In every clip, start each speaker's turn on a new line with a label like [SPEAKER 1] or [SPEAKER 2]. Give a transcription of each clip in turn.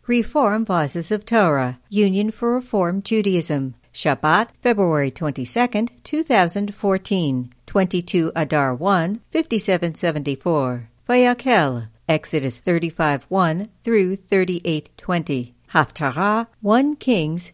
[SPEAKER 1] Reform Voices of Torah, Union for Reform Judaism. Shabbat, February 22, 2014. 22 Adar 1, 5774. Vayakel, Exodus 35:1 through 38:20. Haftarah, 1 Kings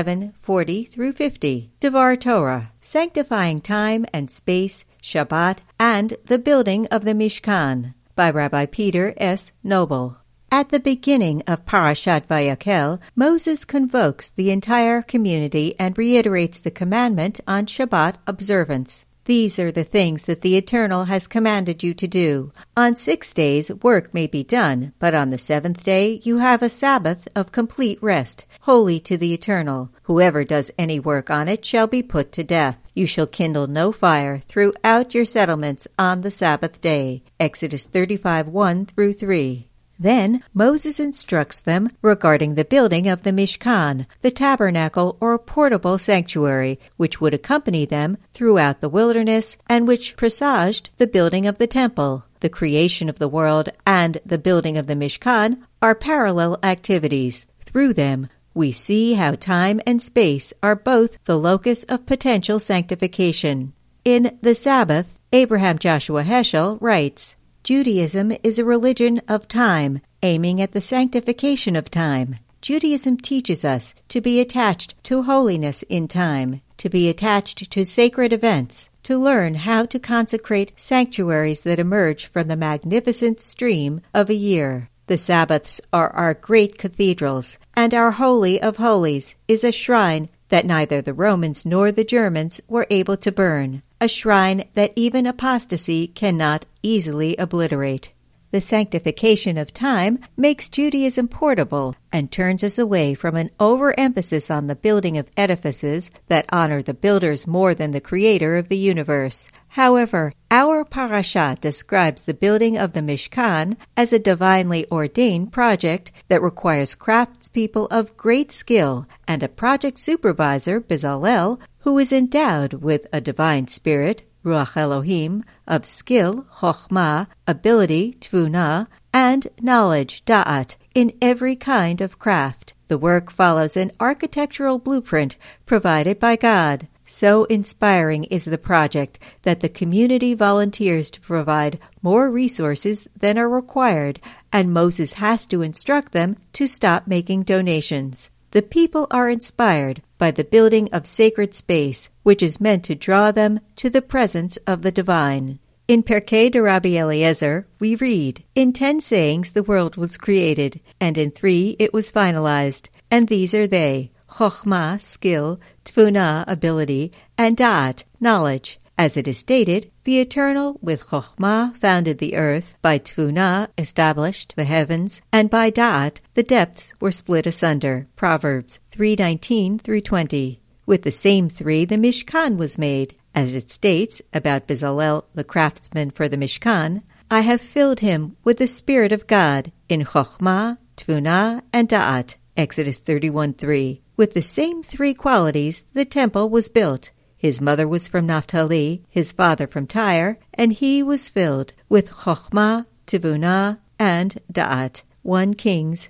[SPEAKER 1] 7:40 through 50. Devar Torah, Sanctifying Time and Space, Shabbat, and the Building of the Mishkan, by Rabbi Peter S. Noble. At the beginning of Parashat Vayakel, Moses convokes the entire community and reiterates the commandment on Shabbat observance. These are the things that the Eternal has commanded you to do. On 6 days work may be done, but on the 7th day you have a Sabbath of complete rest, holy to the Eternal. Whoever does any work on it shall be put to death. You shall kindle no fire throughout your settlements on the Sabbath day. Exodus 35:1 through 3. Then Moses instructs them regarding the building of the Mishkan, the tabernacle or portable sanctuary, which would accompany them throughout the wilderness and which presaged the building of the temple. The creation of the world and the building of the Mishkan are parallel activities. Through them, we see how time and space are both the locus of potential sanctification. In The Sabbath, Abraham Joshua Heschel writes, Judaism is a religion of time, aiming at the sanctification of time. Judaism teaches us to be attached to holiness in time, to be attached to sacred events, to learn how to consecrate sanctuaries that emerge from the magnificent stream of a year. The Sabbaths are our great cathedrals, and our Holy of Holies is a shrine that neither the Romans nor the Germans were able to burn, a shrine that even apostasy cannot easily obliterate. The sanctification of time makes Judaism portable and turns us away from an overemphasis on the building of edifices that honor the builders more than the creator of the universe. However, our parasha describes the building of the Mishkan as a divinely ordained project that requires craftspeople of great skill and a project supervisor, Bezalel, who is endowed with a divine spirit, Ruach Elohim, of skill, chokhmah, ability, tvunah, and knowledge, da'at, in every kind of craft. The work follows an architectural blueprint provided by God. So inspiring is the project that the community volunteers to provide more resources than are required, and Moses has to instruct them to stop making donations. The people are inspired by the building of sacred space, which is meant to draw them to the presence of the divine. In Perkei de Rabbi Eliezer, we read, In 10 sayings the world was created, and in 3 it was finalized, and these are they, Chokhmah, skill, Tvunah, ability, and Da'at, knowledge. As it is stated, the Eternal with Chokhmah founded the earth, by Tvunah established the heavens, and by Da'at the depths were split asunder. Proverbs 3:19 through 20. With the same 3 the Mishkan was made. As it states about Bezalel, the craftsman for the Mishkan, I have filled him with the Spirit of God in Chokhmah, Tvunah, and Da'at. Exodus 31:3. With the same 3 qualities the temple was built. His mother was from Naphtali, his father from Tyre, and he was filled with Chokhmah, Tvunah, and Da'at. 1 Kings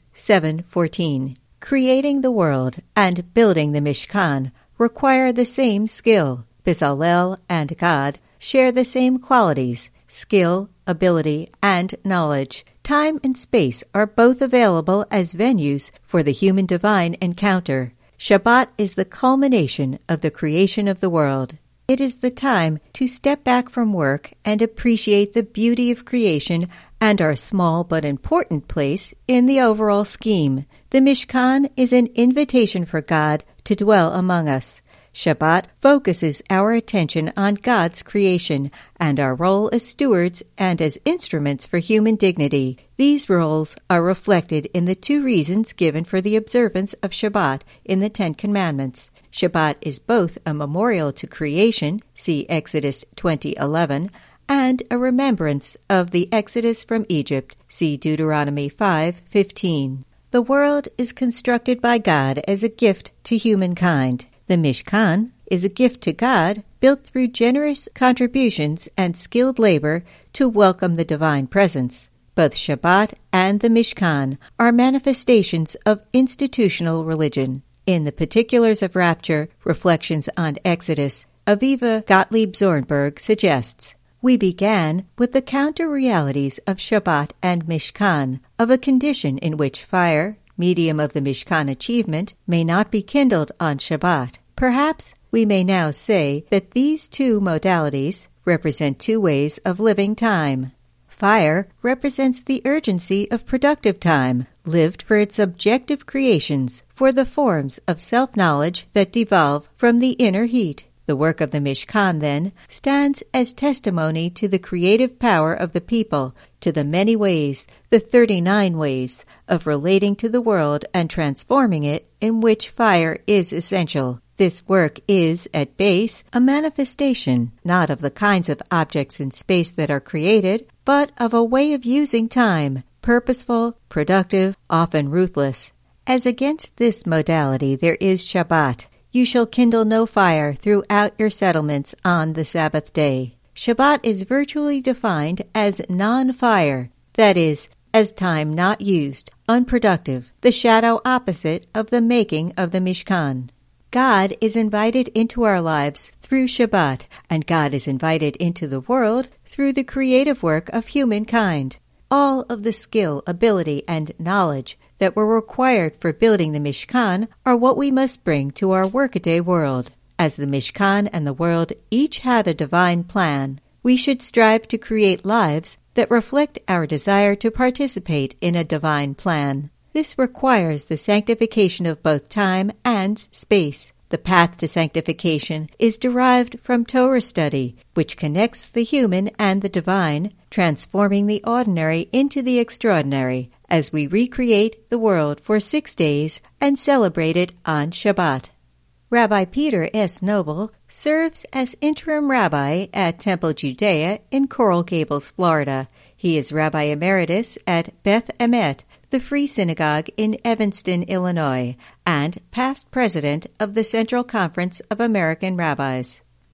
[SPEAKER 1] 7:14. Creating the world and building the Mishkan require the same skill. Bezalel and God share the same qualities, skill, ability, and knowledge. Time and space are both available as venues for the human-divine encounter. Shabbat is the culmination of the creation of the world. It is the time to step back from work and appreciate the beauty of creation and our small but important place in the overall scheme. The Mishkan is an invitation for God to dwell among us. Shabbat focuses our attention on God's creation and our role as stewards and as instruments for human dignity. These roles are reflected in the 2 reasons given for the observance of Shabbat in the 10 Commandments. Shabbat is both a memorial to creation, see Exodus 20:11, and a remembrance of the Exodus from Egypt, see Deuteronomy 5:15. The world is constructed by God as a gift to humankind. The Mishkan is a gift to God built through generous contributions and skilled labor to welcome the divine presence. Both Shabbat and the Mishkan are manifestations of institutional religion. In The Particulars of Rapture, Reflections on Exodus, Aviva Gottlieb Zornberg suggests, we began with the counter-realities of Shabbat and Mishkan, of a condition in which fire, medium of the Mishkan achievement, may not be kindled on Shabbat. Perhaps we may now say that these two modalities represent two ways of living time. Fire represents the urgency of productive time, lived for its objective creations, for the forms of self-knowledge that devolve from the inner heat. The work of the Mishkan, then, stands as testimony to the creative power of the people, to the many ways, the 39 ways, of relating to the world and transforming it, in which fire is essential. This work is, at base, a manifestation, not of the kinds of objects in space that are created, but of a way of using time, purposeful, productive, often ruthless. As against this modality there is Shabbat. You shall kindle no fire throughout your settlements on the Sabbath day. Shabbat is virtually defined as non-fire, that is, as time not used, unproductive, the shadow opposite of the making of the Mishkan. God is invited into our lives through Shabbat, and God is invited into the world through the creative work of humankind. All of the skill, ability, and knowledge that were required for building the Mishkan are what we must bring to our workaday world. As the Mishkan and the world each had a divine plan, we should strive to create lives that reflect our desire to participate in a divine plan. This requires the sanctification of both time and space. The path to sanctification is derived from Torah study, which connects the human and the divine, transforming the ordinary into the extraordinary, as we recreate the world for 6 days and celebrate it on Shabbat. Rabbi Peter S. Noble serves as interim rabbi at Temple Judea in Coral Gables, Florida. He is Rabbi Emeritus at Beth Emet, the Free Synagogue in Evanston, Illinois, and past president of the Central Conference of American Rabbis.